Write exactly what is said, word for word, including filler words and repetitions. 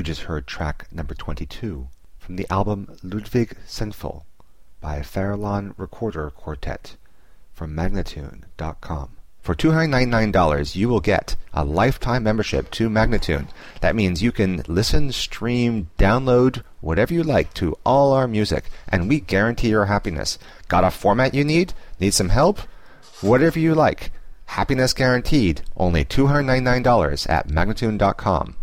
just heard track number twenty-two from the album Ludwig Senfel by Farallon Recorder Quartet from Magnatune dot com. For two hundred ninety-nine dollars, you will get a lifetime membership to Magnatune. That means you can listen, stream, download, whatever you like to all our music, and we guarantee your happiness. Got a format you need? Need some help? Whatever you like. Happiness guaranteed. Only two hundred ninety-nine dollars at Magnatune dot com.